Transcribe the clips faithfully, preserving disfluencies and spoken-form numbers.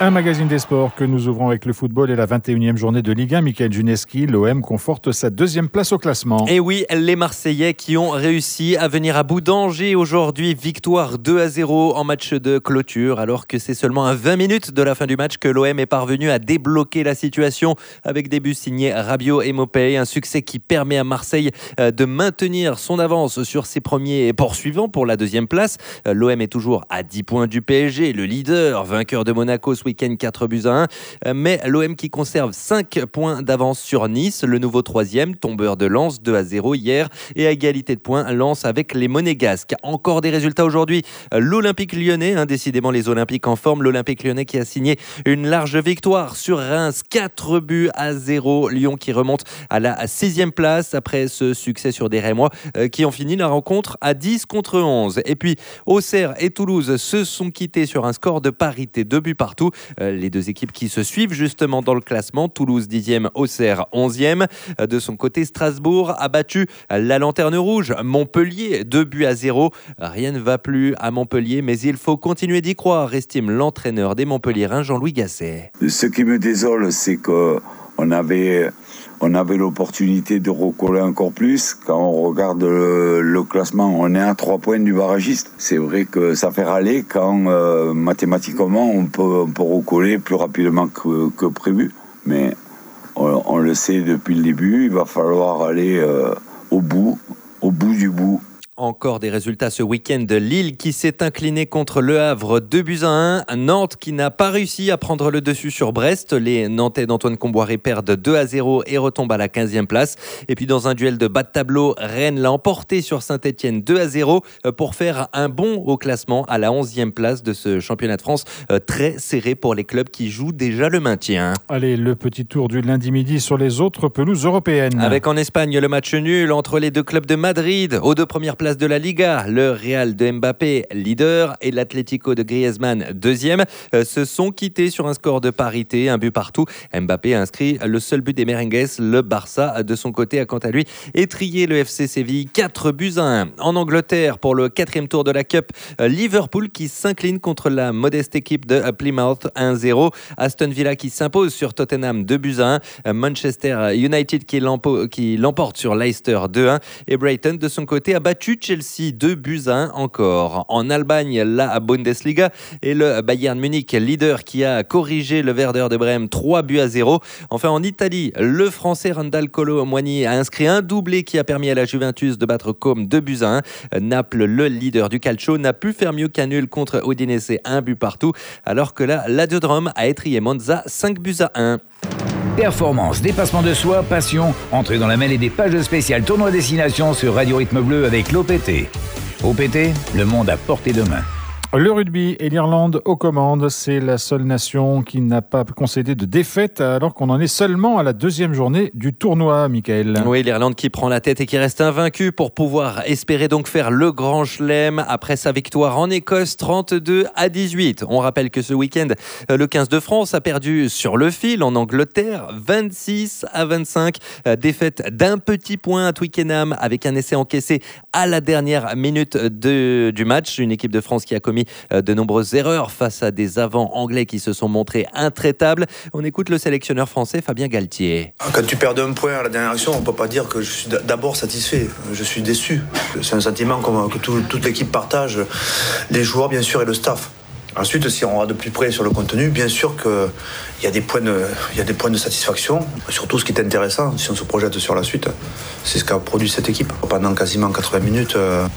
Un magazine des sports que nous ouvrons avec le football et la vingt et unième journée de Ligue un. Michael Juneski, l'O M conforte sa deuxième place au classement. Et oui, les Marseillais qui ont réussi à venir à bout d'Angers aujourd'hui. Victoire deux à zéro en match de clôture, alors que c'est seulement à vingt minutes de la fin du match que l'O M est parvenu à débloquer la situation avec des buts signés Rabiot et Maupay. Un succès qui permet à Marseille de maintenir son avance sur ses premiers poursuivants pour la deuxième place. L'O M est toujours à dix points du P S G, le leader, vainqueur de Monaco ce week-end, quatre buts à un. Mais l'O M qui conserve cinq points d'avance sur Nice, le nouveau troisième, tombeur de Lens, deux à zéro hier, et à égalité de points, Lens avec les Monégasques. Encore des résultats aujourd'hui. L'Olympique Lyonnais, hein, décidément les Olympiques en forme, l'Olympique Lyonnais qui a signé une large victoire sur Reims, quatre buts à zéro. Lyon qui remonte à la sixième place après ce succès sur des Rémois euh, qui ont fini la rencontre à dix contre onze. Et puis Auxerre et Toulouse se sont quittés sur un score de parité, deux buts partout. Euh, les deux équipes qui se suivent justement dans le classement, Toulouse dixième, Auxerre onzième. Euh, de son côté, Strasbourg a battu la Lanterne Rouge, Montpellier, deux buts à zéro. Rien ne va plus à Montpellier, mais il faut continuer d'y croire, estime l'entraîneur des Montpelliérains, Jean-Louis Gasset. Ce qui me désole, c'est qu'on avait... On avait l'opportunité de recoller encore plus. Quand on regarde le, le classement, on est à trois points du barragiste. C'est vrai que ça fait râler quand euh, mathématiquement on peut, on peut recoller plus rapidement que, que prévu. Mais on, on le sait depuis le début, il va falloir aller euh, au bout, au bout du bout. Encore des résultats ce week-end. Lille qui s'est incliné contre Le Havre, deux buts à un. Nantes qui n'a pas réussi à prendre le dessus sur Brest. Les Nantais d'Antoine Comboiré perdent deux à zéro et retombent à la quinzième place. Et puis dans un duel de bas de tableau, Rennes l'a emporté sur Saint-Etienne deux à zéro pour faire un bond au classement à la onzième place de ce championnat de France. Très serré pour les clubs qui jouent déjà le maintien. Allez, le petit tour du lundi midi sur les autres pelouses européennes. Avec en Espagne le match nul entre les deux clubs de Madrid aux deux premières places de la Liga, le Real de Mbappé, leader, et l'Atlético de Griezmann, deuxième, euh, se sont quittés sur un score de parité, un but partout. Mbappé a inscrit le seul but des Merengues. Le Barça, de son côté, a quant à lui étrillé le F C Séville, quatre buts à un. En Angleterre, pour le quatrième tour de la Cup, euh, Liverpool qui s'incline contre la modeste équipe de Plymouth, un zéro. Aston Villa qui s'impose sur Tottenham, deux buts à un. Euh, Manchester United qui, l'empo- qui l'emporte sur Leicester, deux à un. Et Brighton, de son côté, a battu Chelsea, deux buts à un encore. En Allemagne, la Bundesliga, et le Bayern Munich, leader, qui a corrigé le Werder de Brême, trois buts à zéro. Enfin, en Italie, le Français Randal Kolo Muani a inscrit un doublé qui a permis à la Juventus de battre Comme, deux buts à un. Naples, le leader du calcio, n'a pu faire mieux qu'un nul contre Udinese, un but partout, alors que la Lazio de Rome a étrillé Monza, cinq buts à un. Performance, dépassement de soi, passion, entrez dans la mêlée des pages spéciales tournoi destination sur Radio Rythme Bleu avec l'O P T. O P T, le monde à portée de main. Le rugby et l'Irlande aux commandes, c'est la seule nation qui n'a pas concédé de défaite alors qu'on en est seulement à la deuxième journée du tournoi, Michael. Oui, l'Irlande qui prend la tête et qui reste invaincue pour pouvoir espérer donc faire le grand chelem après sa victoire en Écosse, trente-deux à dix-huit. On rappelle que ce week-end, le quinze de France a perdu sur le fil en Angleterre, vingt-six à vingt-cinq. Défaite d'un petit point à Twickenham avec un essai encaissé à la dernière minute de, du match. Une équipe de France qui a commis de nombreuses erreurs face à des avants anglais qui se sont montrés intraitables. On écoute le sélectionneur français Fabien Galtier. Quand tu perds d'un point à la dernière action, on ne peut pas dire que je suis d'abord satisfait. Je suis déçu. C'est un sentiment que tout, toute l'équipe partage, les joueurs bien sûr et le staff. Ensuite, si on va de plus près sur le contenu, bien sûr qu'il y a des points de, il y a des points de satisfaction. Surtout, ce qui est intéressant, si on se projette sur la suite, c'est ce qu'a produit cette équipe. Pendant quasiment quatre-vingts minutes,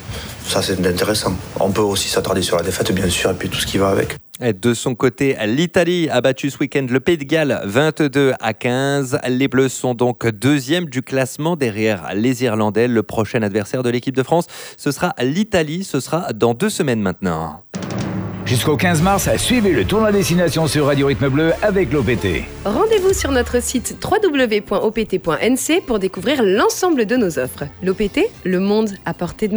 ça c'est intéressant. On peut aussi s'attarder sur la défaite, bien sûr, et puis tout ce qui va avec. De son côté, l'Italie a battu ce week-end le Pays de Galles vingt-deux à quinze. Les Bleus sont donc deuxième du classement derrière les Irlandais. Le prochain adversaire de l'équipe de France, ce sera l'Italie. Ce sera dans deux semaines maintenant. Jusqu'au quinze mars, suivez le tournoi destination sur Radio Rythme Bleu avec l'O P T. Rendez-vous sur notre site w w w point o p t point n c pour découvrir l'ensemble de nos offres. L'O P T, le monde à portée de main.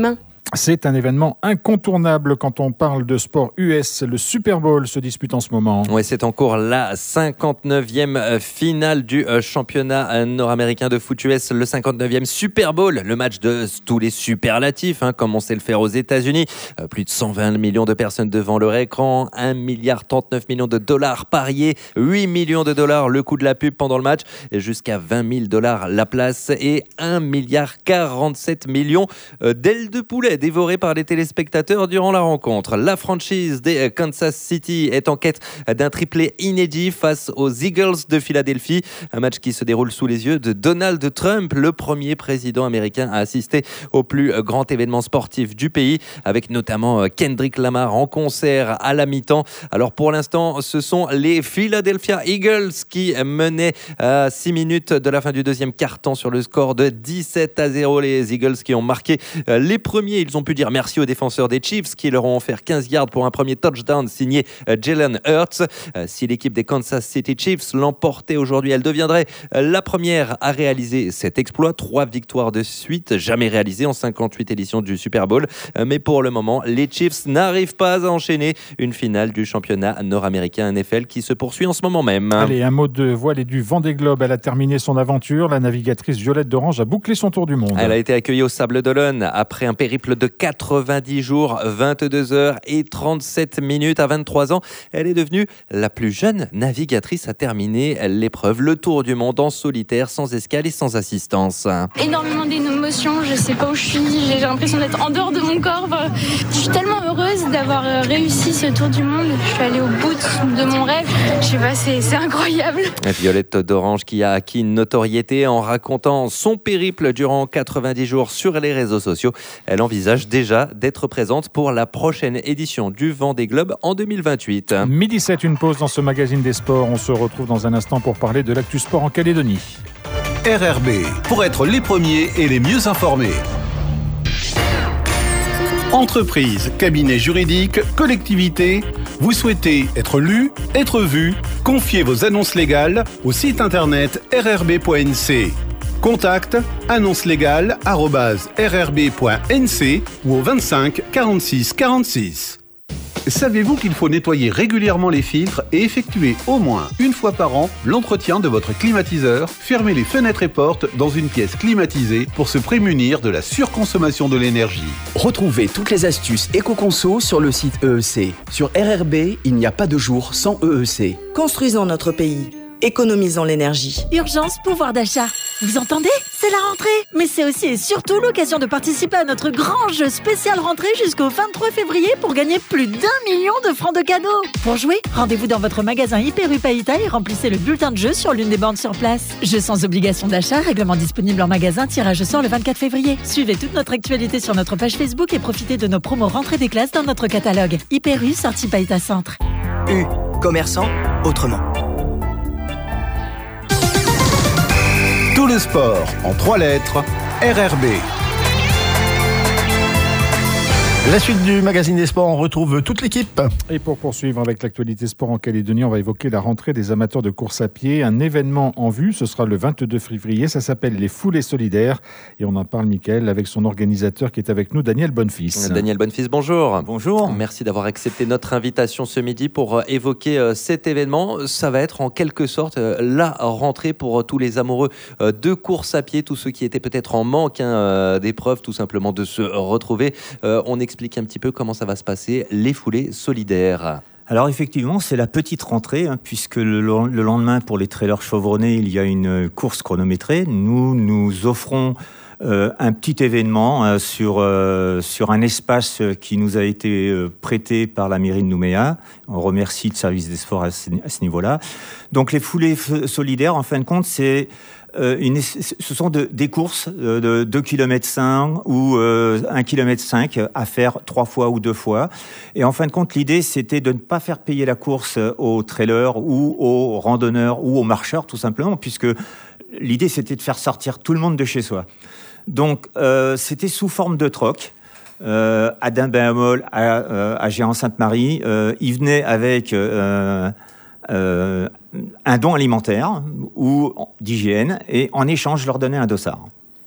C'est un événement incontournable quand on parle de sport U S. Le Super Bowl se dispute en ce moment. Oui, c'est en cours la cinquante-neuvième finale du championnat nord-américain de foot U S, le cinquante-neuvième Super Bowl, le match de tous les superlatifs, hein, comme on sait le faire aux États-Unis. Plus de cent vingt millions de personnes devant leur écran, un virgule trente-neuf milliard de dollars pariés, huit millions de dollars le coût de la pub pendant le match, et jusqu'à vingt mille dollars la place et un virgule quarante-sept milliard d'ailes de poulet dévoré par les téléspectateurs durant la rencontre. La franchise des Kansas City est en quête d'un triplé inédit face aux Eagles de Philadelphie. Un match qui se déroule sous les yeux de Donald Trump, le premier président américain à assister au plus grand événement sportif du pays, avec notamment Kendrick Lamar en concert à la mi-temps. Alors pour l'instant, ce sont les Philadelphia Eagles qui menaient à six minutes de la fin du deuxième quart-temps sur le score de dix-sept à zéro. Les Eagles qui ont marqué les premiers. Ils ont pu dire merci aux défenseurs des Chiefs qui leur ont offert quinze yards pour un premier touchdown signé Jalen Hurts. Si l'équipe des Kansas City Chiefs l'emportait aujourd'hui, elle deviendrait la première à réaliser cet exploit. Trois victoires de suite, jamais réalisées en cinquante-huit éditions du Super Bowl. Mais pour le moment, les Chiefs n'arrivent pas à enchaîner une finale du championnat nord-américain N F L qui se poursuit en ce moment même. Allez, un mot de voile et du Vendée Globe. Elle a terminé son aventure. La navigatrice Violette d'Orange a bouclé son tour du monde. Elle a été accueillie au Sable d'Olonne après un périple de quatre-vingt-dix jours, vingt-deux heures et trente-sept minutes. À vingt-trois ans, elle est devenue la plus jeune navigatrice à terminer l'épreuve. Le tour du monde en solitaire, sans escale et sans assistance. Énormément d'émotions, je sais pas où je suis, j'ai l'impression d'être en dehors de mon corps. Je suis tellement heureuse d'avoir réussi ce tour du monde. Je suis allée au bout de mon rêve. Je sais pas, c'est, c'est incroyable. Violette d'Orange qui a acquis une notoriété en racontant son périple durant quatre-vingt-dix jours sur les réseaux sociaux. Elle envisage déjà d'être présente pour la prochaine édition du Vendée Globe en deux mille vingt-huit. Midi sept, une pause dans ce magazine des sports. On se retrouve dans un instant pour parler de l'actu sport en Calédonie. R R B, pour être les premiers et les mieux informés. Entreprise, cabinet juridique, collectivité, vous souhaitez être lu, être vu, confiez vos annonces légales au site internet r r b point n c. Contact annonce légale arobase r r b point n c ou au vingt-cinq quarante-six quarante-six. Savez-vous qu'il faut nettoyer régulièrement les filtres et effectuer au moins une fois par an l'entretien de votre climatiseur? Fermez les fenêtres et portes dans une pièce climatisée pour se prémunir de la surconsommation de l'énergie. Retrouvez toutes les astuces éco-conso sur le site E E C. Sur R R B, il n'y a pas de jour sans E E C. Construisons notre pays. Économisons l'énergie. Urgence, pouvoir d'achat. Vous entendez? C'est la rentrée. Mais c'est aussi et surtout l'occasion de participer à notre grand jeu spécial rentrée jusqu'au vingt-trois février pour gagner plus d'un million de francs de cadeaux. Pour jouer, rendez-vous dans votre magasin Hyper U Païta et remplissez le bulletin de jeu sur l'une des bornes sur place. Jeu sans obligation d'achat, règlement disponible en magasin, tirage au sort le vingt-quatre février. Suivez toute notre actualité sur notre page Facebook et profitez de nos promos rentrée des classes dans notre catalogue. Hyper U, sortie Païta Centre. U, commerçant, autrement. Tout le sport en trois lettres, R R B. La suite du magazine des sports, on retrouve toute l'équipe. Et pour poursuivre avec l'actualité sport en Calédonie, on va évoquer la rentrée des amateurs de course à pied. Un événement en vue, ce sera le vingt-deux février. Ça s'appelle les Foulées Solidaires. Et on en parle, Mickaël, avec son organisateur qui est avec nous, Daniel Bonnefils. Daniel Bonnefils, bonjour. Bonjour. Merci d'avoir accepté notre invitation ce midi pour évoquer cet événement. Ça va être en quelque sorte la rentrée pour tous les amoureux de course à pied, tous ceux qui étaient peut-être en manque hein, d'épreuves, tout simplement de se retrouver. On explique un petit peu comment ça va se passer, les Foulées Solidaires. Alors effectivement, c'est la petite rentrée, hein, puisque le, le lendemain, pour les trailers chevronnés, il y a une course chronométrée. Nous, nous offrons euh, un petit événement euh, sur, euh, sur un espace qui nous a été euh, prêté par la mairie de Nouméa. On remercie le service des sports à ce, à ce niveau-là. Donc les Foulées f- Solidaires, en fin de compte, c'est... Euh, une, ce sont de, des courses de, de deux virgule cinq kilomètres ou euh, un virgule cinq kilomètres à faire trois fois ou deux fois. Et en fin de compte, l'idée, c'était de ne pas faire payer la course aux trailers ou aux randonneurs ou aux marcheurs, tout simplement, puisque l'idée, c'était de faire sortir tout le monde de chez soi. Donc, euh, c'était sous forme de troc. Euh, à Dimbéamol, à, euh, à Géant-Sainte-Marie, euh, ils venaient avec... Euh, Euh, un don alimentaire ou d'hygiène et en échange je leur donnais un dossard.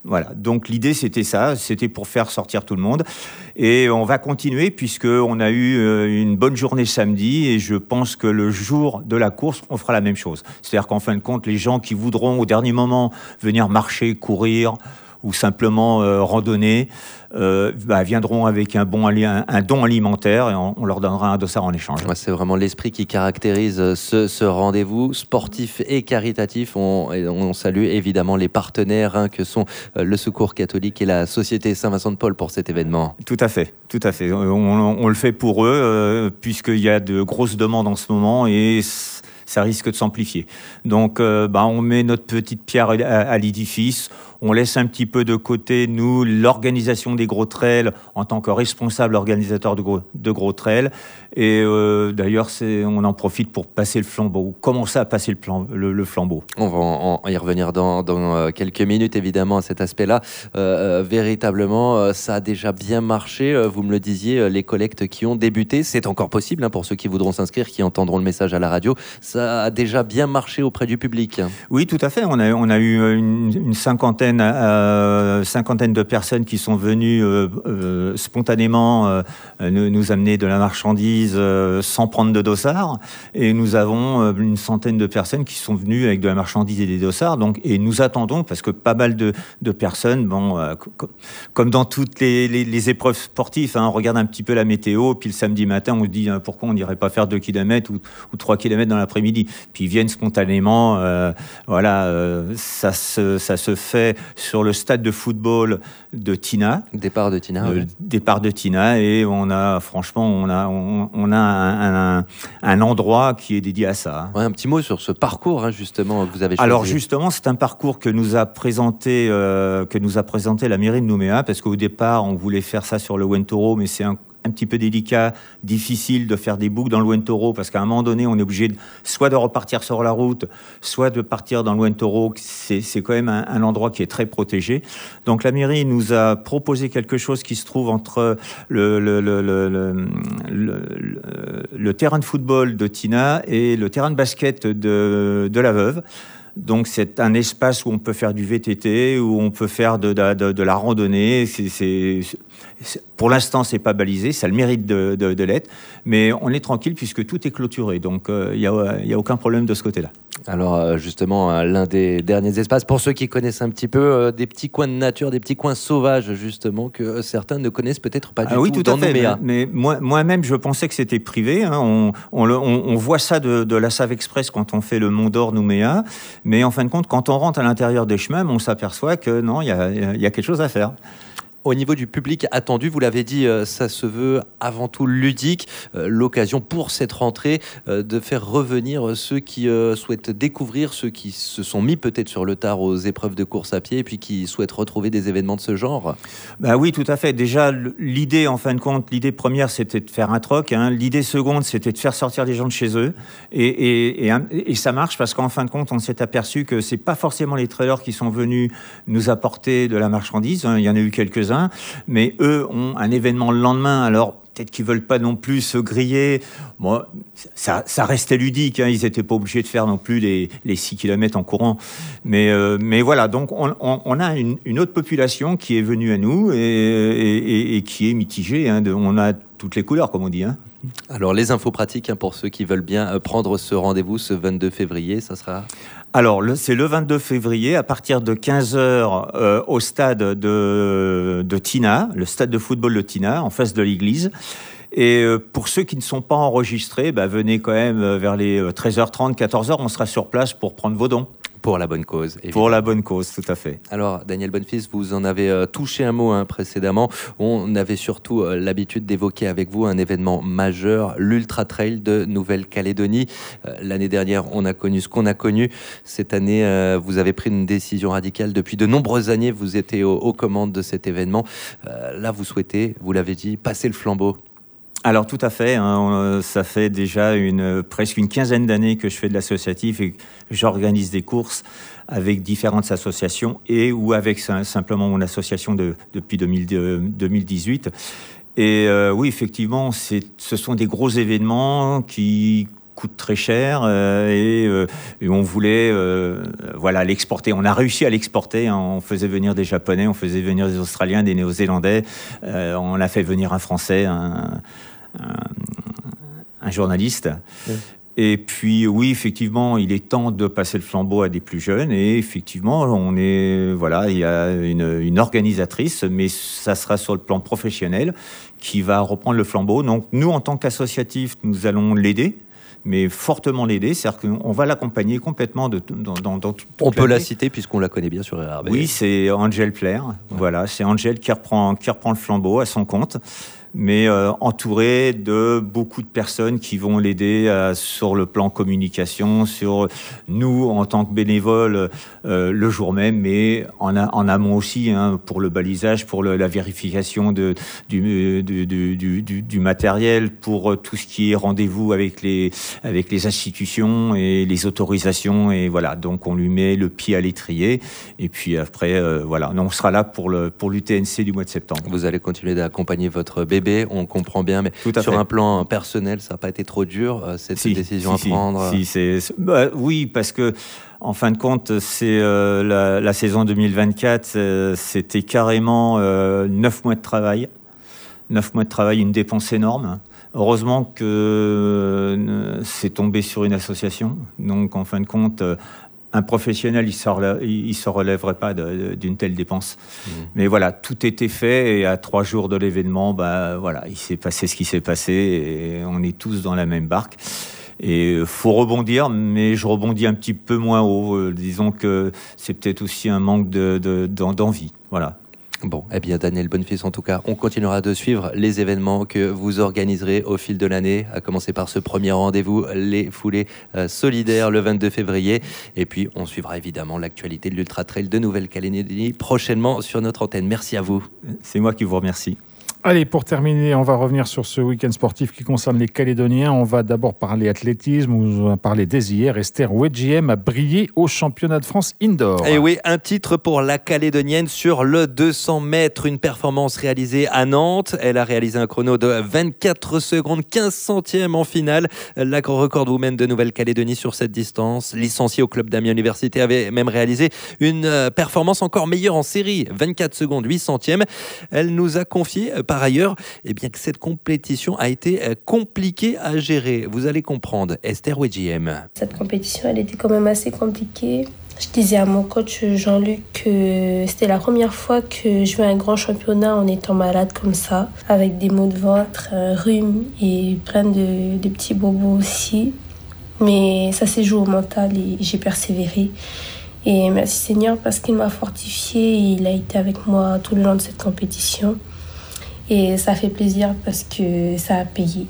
Voilà, donc l'idée c'était ça, c'était pour faire sortir tout le monde. Et on va continuer puisqu'on a eu une bonne journée samedi et je pense que le jour de la course, on fera la même chose. C'est-à-dire qu'en fin de compte, les gens qui voudront au dernier moment venir marcher, courir ou simplement euh, randonner, euh, bah, viendront avec un, bon, un, un don alimentaire et on, on leur donnera un dossard en échange. Ouais, c'est vraiment l'esprit qui caractérise ce, ce rendez-vous sportif et caritatif. On, on salue évidemment les partenaires hein, que sont le Secours catholique et la Société Saint-Vincent-de-Paul pour cet événement. Tout à fait, tout à fait. On, on, on le fait pour eux euh, puisqu'il y a de grosses demandes en ce moment et ça risque de s'amplifier. Donc euh, bah, on met notre petite pierre à, à l'édifice. On laisse un petit peu de côté, nous, l'organisation des gros trails en tant que responsable organisateur de gros, de gros trails. Et euh, d'ailleurs, c'est, on en profite pour passer le flambeau, ou commencer à passer le, plan, le, le flambeau. On va en, en y revenir dans, dans quelques minutes, évidemment, à cet aspect-là. Euh, véritablement, ça a déjà bien marché. Vous me le disiez, les collectes qui ont débuté, c'est encore possible hein, pour ceux qui voudront s'inscrire, qui entendront le message à la radio. Ça a déjà bien marché auprès du public. Oui, tout à fait. On a, on a eu une, une cinquantaine Euh, cinquantaine de personnes qui sont venues euh, euh, spontanément euh, nous, nous amener de la marchandise euh, sans prendre de dossard, et nous avons euh, une centaine de personnes qui sont venues avec de la marchandise et des dossards. Donc, et nous attendons parce que pas mal de, de personnes, bon, euh, co- comme dans toutes les, les, les épreuves sportives, hein, on regarde un petit peu la météo, puis le samedi matin, on se dit hein, pourquoi on n'irait pas faire deux kilomètres ou, ou trois kilomètres dans l'après-midi. Puis ils viennent spontanément. Euh, voilà, euh, ça se, ça se fait sur le stade de football de Tina. Départ de Tina. Euh, oui. Départ de Tina, et on a, franchement, on a, on, on a un, un, un endroit qui est dédié à ça. Ouais, un petit mot sur ce parcours, hein, justement, que vous avez choisi. Alors, justement, c'est un parcours que nous a présenté, euh, que nous a présenté la mairie de Nouméa, parce qu'au départ, on voulait faire ça sur le Wentoro, mais c'est un un petit peu délicat, difficile de faire des boucles dans le Wentoro, parce qu'à un moment donné, on est obligé de, soit de repartir sur la route, soit de partir dans le Wentoro. C'est, c'est quand même un, un endroit qui est très protégé. Donc la mairie nous a proposé quelque chose qui se trouve entre le, le, le, le, le, le, le, le terrain de football de Tina et le terrain de basket de, de la Veuve. Donc c'est un espace où on peut faire du V T T, où on peut faire de, de, de, de la randonnée. C'est, c'est, c'est, pour l'instant, c'est pas balisé, ça a le mérite de, de, de l'être, mais on est tranquille puisque tout est clôturé. Donc il euh, n'y a, y a aucun problème de ce côté-là. Alors justement, l'un des derniers espaces, pour ceux qui connaissent un petit peu, euh, des petits coins de nature, des petits coins sauvages justement, que certains ne connaissent peut-être pas du ah, tout. Oui, tout dans à fait. Nouméa. Mais, mais moi, moi-même, je pensais que c'était privé. Hein. On, on, le, on, on voit ça de, de la Save Express quand on fait le Mont d'Or Nouméa. Mais en fin de compte, quand on rentre à l'intérieur des chemins, on s'aperçoit que non, il y a, y a quelque chose à faire. Au niveau du public attendu, vous l'avez dit, ça se veut avant tout ludique. L'occasion pour cette rentrée de faire revenir ceux qui souhaitent découvrir, ceux qui se sont mis peut-être sur le tard aux épreuves de course à pied et puis qui souhaitent retrouver des événements de ce genre. Bah oui, tout à fait. Déjà, l'idée, en fin de compte, l'idée première, c'était de faire un troc. Hein. L'idée seconde, c'était de faire sortir les gens de chez eux. Et, et, et, et ça marche parce qu'en fin de compte, on s'est aperçu que c'est pas forcément les trailers qui sont venus nous apporter de la marchandise. Hein. Il y en a eu quelques-uns. Mais eux ont un événement le lendemain, alors peut-être qu'ils veulent pas non plus se griller. Moi, ça, ça restait ludique, hein. Ils étaient pas obligés de faire non plus les, les six kilomètres en courant. Mais, euh, mais voilà, donc on, on, on a une, une autre population qui est venue à nous et, et, et qui est mitigée. Hein. On a toutes les couleurs, comme on dit. Hein. Alors, les infos pratiques hein, pour ceux qui veulent bien prendre ce rendez-vous ce vingt-deux février, ça sera... Alors, le, c'est le vingt-deux février, à partir de quinze heures, euh, au stade de, de Tina, le stade de football de Tina, en face de l'église. Et euh, pour ceux qui ne sont pas enregistrés, bah, venez quand même vers les treize heures trente, quatorze heures, on sera sur place pour prendre vos dons. Pour la bonne cause. Évidemment. Pour la bonne cause, tout à fait. Alors, Daniel Bonnefils, vous en avez euh, touché un mot hein, précédemment. On avait surtout euh, l'habitude d'évoquer avec vous un événement majeur, l'Ultra Trail de Nouvelle-Calédonie. Euh, l'année dernière, on a connu ce qu'on a connu. Cette année, euh, vous avez pris une décision radicale. Depuis de nombreuses années, vous étiez aux, aux commandes de cet événement. Euh, là, vous souhaitez, vous l'avez dit, passer le flambeau. Alors tout à fait, hein, ça fait déjà une, presque une quinzaine d'années que je fais de l'associatif et que j'organise des courses avec différentes associations et ou avec simplement mon association de, depuis deux mille dix-huit. Et euh, oui, effectivement, c'est, ce sont des gros événements qui coûte très cher euh, et, euh, et on voulait euh, voilà l'exporter. On a réussi à l'exporter. Hein. On faisait venir des Japonais, on faisait venir des Australiens, des Néo-Zélandais. Euh, on a fait venir un Français, un, un, un journaliste. Oui. Et puis oui, effectivement, il est temps de passer le flambeau à des plus jeunes. Et effectivement, on est voilà, il y a une, une organisatrice, mais ça sera sur le plan professionnel qui va reprendre le flambeau. Donc nous, en tant qu'associatif, nous allons l'aider. Mais fortement l'aider, c'est-à-dire qu'on va l'accompagner complètement de, dans, dans, dans toute On peut la citer puisqu'on la connaît bien sur R R B. Oui, c'est Angel Plaire. Ouais. Voilà, c'est Angel qui reprend, qui reprend le flambeau à son compte, mais euh, entouré de beaucoup de personnes qui vont l'aider euh, sur le plan communication, sur nous en tant que bénévoles euh, le jour même, mais en, a, en amont aussi hein, pour le balisage, pour le, la vérification de, du, du, du, du, du, du matériel, pour tout ce qui est rendez-vous avec les, avec les institutions et les autorisations. Et voilà, donc on lui met le pied à l'étrier. Et puis après, euh, voilà, on sera là pour, le, pour l'U T N C du mois de septembre. Vous allez continuer d'accompagner votre bébé. On comprend bien, mais sur fait. un plan personnel, ça n'a pas été trop dur, cette si, décision si, à prendre si, c'est, c'est, bah, Oui, parce que, en fin de compte, c'est euh, la, la saison deux mille vingt-quatre, euh, c'était carrément euh, neuf mois de travail. Neuf mois de travail, une dépense énorme. Heureusement que euh, c'est tombé sur une association. Donc, en fin de compte... Euh, un professionnel, il ne se relèverait pas de, de, d'une telle dépense. Mmh. Mais voilà, tout était fait et à trois jours de l'événement, bah, voilà, il s'est passé ce qui s'est passé et on est tous dans la même barque. Et il faut rebondir, mais je rebondis un petit peu moins haut. Euh, disons que c'est peut-être aussi un manque de, de, d'envie. Voilà. Bon, eh bien Daniel Bonnefils, en tout cas, on continuera de suivre les événements que vous organiserez au fil de l'année, à commencer par ce premier rendez-vous, les foulées euh, solidaires le vingt-deux février. Et puis, on suivra évidemment l'actualité de l'Ultra Trail de Nouvelle-Calédonie prochainement sur notre antenne. Merci à vous. C'est moi qui vous remercie. Allez, pour terminer, on va revenir sur ce week-end sportif qui concerne les Calédoniens. On va d'abord parler athlétisme, on va parler dès hier. Esther Ouedjiem a brillé au championnat de France indoor. Et oui, un titre pour la Calédonienne sur le deux cents mètres. Une performance réalisée à Nantes. Elle a réalisé un chrono de vingt-quatre secondes, quinze centièmes en finale. La record woman de Nouvelle-Calédonie sur cette distance. Licenciée au club d'Amiens Université, avait même réalisé une performance encore meilleure en série. vingt-quatre secondes, huit centièmes. Elle nous a confié par ailleurs, eh bien, que cette compétition a été compliquée à gérer. Vous allez comprendre. Esther Ouedjiem. Cette compétition, elle était quand même assez compliquée. Je disais à mon coach Jean-Luc que c'était la première fois que je jouais un grand championnat en étant malade comme ça, avec des maux de ventre, un rhume et plein de, de petits bobos aussi. Mais ça s'est joué au mental et j'ai persévéré. Et merci Seigneur parce qu'il m'a fortifié et il a été avec moi tout le long de cette compétition. Et ça fait plaisir parce que ça a payé.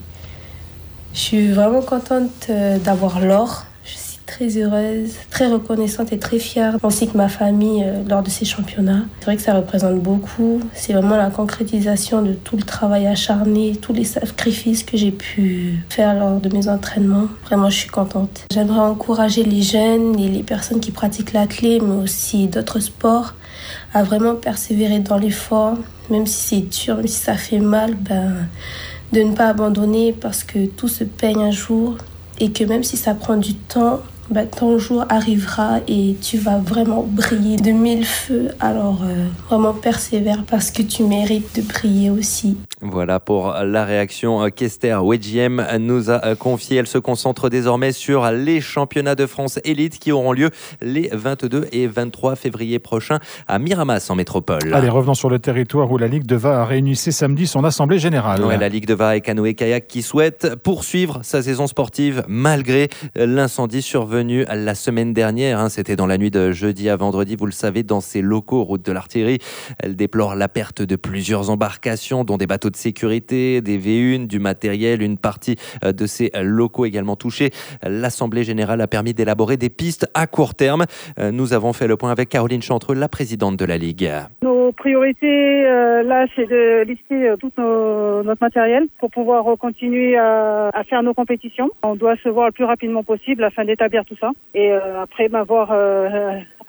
Je suis vraiment contente d'avoir l'or. Je suis très heureuse, très reconnaissante et très fière, ainsi que ma famille lors de ces championnats. C'est vrai que ça représente beaucoup. C'est vraiment la concrétisation de tout le travail acharné, tous les sacrifices que j'ai pu faire lors de mes entraînements. Vraiment, je suis contente. J'aimerais encourager les jeunes et les personnes qui pratiquent l'athlé, mais aussi d'autres sports, à vraiment persévérer dans l'effort, même si c'est dur, même si ça fait mal, ben, de ne pas abandonner parce que tout se paye un jour et que même si ça prend du temps, ben, ton jour arrivera et tu vas vraiment briller de mille feux. Alors euh, vraiment persévère parce que tu mérites de briller aussi. Voilà pour la réaction qu'Esther Ouedjiem nous a confiée. Elle se concentre désormais sur les championnats de France élite qui auront lieu les vingt-deux et vingt-trois février prochains à Miramas en métropole. Allez, revenons sur le territoire où la Ligue de Va a réunissé samedi son assemblée générale. Ouais, la Ligue de Va et canoë-kayak qui souhaite poursuivre sa saison sportive malgré l'incendie survenu la semaine dernière. Hein, c'était dans la nuit de jeudi à vendredi, vous le savez, dans ses locaux route de l'Artillerie. Elle déplore la perte de plusieurs embarcations, dont des bateaux de sécurité, des V un, du matériel, une partie de ces locaux également touchés. L'Assemblée générale a permis d'élaborer des pistes à court terme. Nous avons fait le point avec Caroline Chantreux, la présidente de la Ligue. Nos priorités, euh, là, c'est de lister euh, tout nos, notre matériel pour pouvoir continuer à, à faire nos compétitions. On doit se voir le plus rapidement possible afin d'établir tout ça. Et euh, après, bah, voir euh,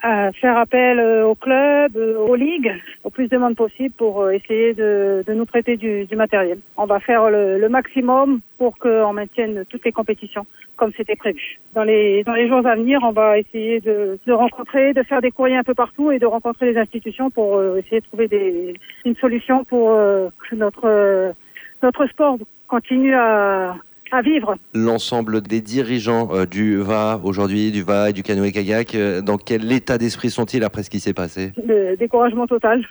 à faire appel aux clubs, aux ligues, au plus de monde possible pour essayer de, de nous prêter du, du matériel. On va faire le, le maximum pour qu'on maintienne toutes les compétitions comme c'était prévu. Dans les, dans les jours à venir, on va essayer de, de rencontrer, de faire des courriers un peu partout et de rencontrer les institutions pour euh, essayer de trouver des, une solution pour euh, que notre, euh, notre sport continue à... à vivre. L'ensemble des dirigeants euh, du V A aujourd'hui, du V A et du canoë-kayak, euh, dans quel état d'esprit sont-ils après ce qui s'est passé ? Le découragement total.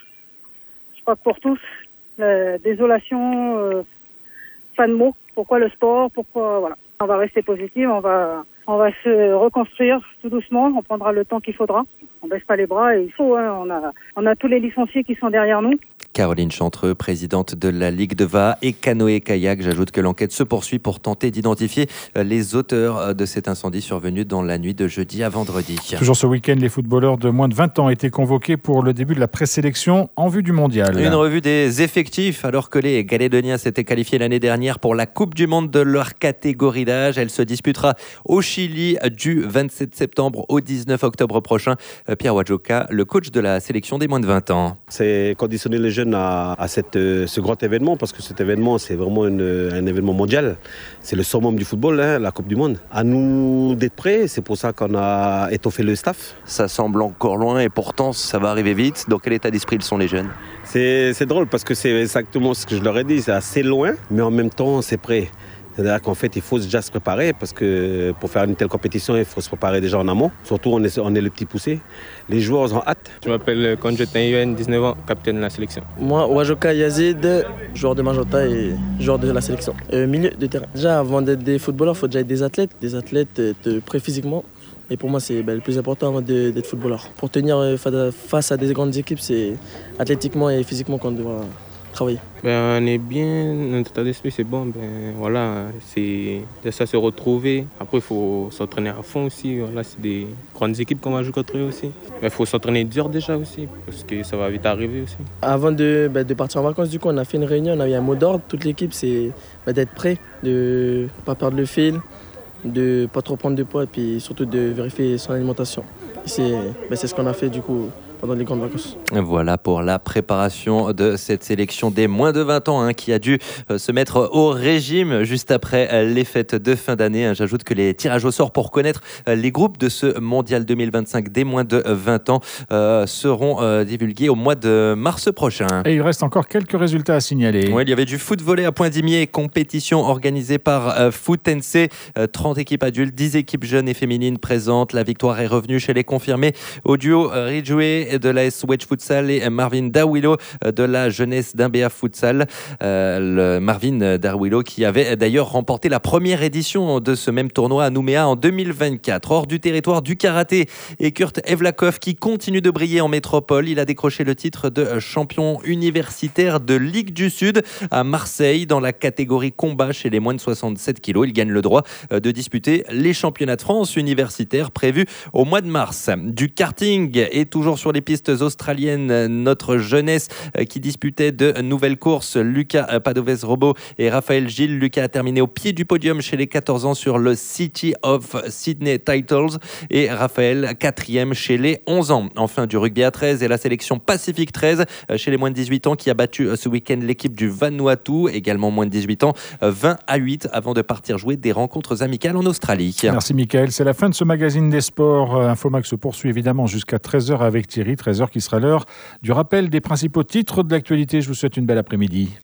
Je crois que pour tous, la désolation, euh, pas de mots. Pourquoi le sport ? Pourquoi voilà. On va rester positif, on va, on va se reconstruire tout doucement. On prendra le temps qu'il faudra. On baisse pas les bras et il faut. Hein, on a, on a tous les licenciés qui sont derrière nous. Caroline Chantreux, présidente de la Ligue de V A et canoë-kayak. J'ajoute que l'enquête se poursuit pour tenter d'identifier les auteurs de cet incendie survenu dans la nuit de jeudi à vendredi. Toujours ce week-end, les footballeurs de moins de vingt ans étaient convoqués pour le début de la présélection en vue du mondial. Une revue des effectifs, alors que les Calédoniens s'étaient qualifiés l'année dernière pour la Coupe du Monde de leur catégorie d'âge. Elle se disputera au Chili du vingt-sept septembre au dix-neuf octobre prochain. Pierre Wadjoka, le coach de la sélection des moins de vingt ans. C'est conditionner les jeunes à, à cette, ce grand événement, parce que cet événement, c'est vraiment une, un événement mondial. C'est le summum du football, hein, la Coupe du Monde. À nous d'être prêts, c'est pour ça qu'on a étoffé le staff. Ça semble encore loin et pourtant ça va arriver vite. Dans quel état d'esprit sont les jeunes ? C'est, c'est drôle parce que c'est exactement ce que je leur ai dit, c'est assez loin, mais en même temps c'est prêt. C'est-à-dire qu'en fait, il faut déjà se préparer parce que pour faire une telle compétition, il faut se préparer déjà en amont. Surtout, on est, on est le petit poussé. Les joueurs ont hâte. Je m'appelle Konjotin Yuen, dix-neuf ans, capitaine de la sélection. Moi, Wadjoka Yazid, joueur de Magenta et joueur de la sélection. Euh, milieu de terrain. Déjà, avant d'être des footballeurs, il faut déjà être des athlètes. Des athlètes euh, prêts physiquement. Et pour moi, c'est ben, le plus important avant de, d'être footballeur. Pour tenir euh, face à des grandes équipes, c'est athlétiquement et physiquement qu'on doit travailler. Ben, on est bien, notre état d'esprit c'est bon, ben, voilà, c'est ça se retrouver. Après il faut s'entraîner à fond aussi, voilà, c'est des grandes équipes qu'on va jouer contre eux aussi. Il faut s'entraîner dur déjà aussi, parce que ça va vite arriver aussi. Avant de, ben, de partir en vacances, du coup, on a fait une réunion, on a eu un mot d'ordre, toute l'équipe, c'est ben, d'être prêt, de ne pas perdre le fil, de ne pas trop prendre de poids, et puis surtout de vérifier son alimentation. Et c'est, ben, c'est ce qu'on a fait du coup pendant les grandes vacances. Voilà pour la préparation de cette sélection des moins de vingt ans hein, qui a dû euh, se mettre au régime juste après euh, les fêtes de fin d'année. Hein. J'ajoute que les tirages au sort pour connaître euh, les groupes de ce mondial deux mille vingt-cinq des moins de vingt ans euh, seront euh, divulgués au mois de mars prochain. Et il reste encore quelques résultats à signaler. Oui, il y avait du foot volley à Point-d'Imier, compétition organisée par euh, Foot N C. Euh, trente équipes adultes, dix équipes jeunes et féminines présentes. La victoire est revenue chez les confirmés au duo euh, Ridgeway de l'A S Wedge Futsal et Marvin Darwillow de la jeunesse d'Imbéa Futsal. Euh, le Marvin Darwillow qui avait d'ailleurs remporté la première édition de ce même tournoi à Nouméa en deux mille vingt-quatre. Hors du territoire du karaté et Kurt Evlakov qui continue de briller en métropole. Il a décroché le titre de champion universitaire de Ligue du Sud à Marseille dans la catégorie combat chez les moins de soixante-sept kilos. Il gagne le droit de disputer les championnats de France universitaires prévus au mois de mars. Du karting et toujours sur les pistes australienne, notre jeunesse qui disputait de nouvelles courses. Lucas Padovez-Robot et Raphaël Gilles. Lucas a terminé au pied du podium chez les quatorze ans sur le City of Sydney Titles et Raphaël quatrième chez les onze ans. Enfin du rugby à treize et la sélection Pacifique treize chez les moins de dix-huit ans qui a battu ce week-end l'équipe du Vanuatu, également moins de dix-huit ans, vingt à huit avant de partir jouer des rencontres amicales en Australie. Merci Mickaël, c'est la fin de ce magazine des sports. Infomax se poursuit évidemment jusqu'à treize heures avec Thierry, treize heures qui sera l'heure du rappel des principaux titres de l'actualité. Je vous souhaite une belle après-midi.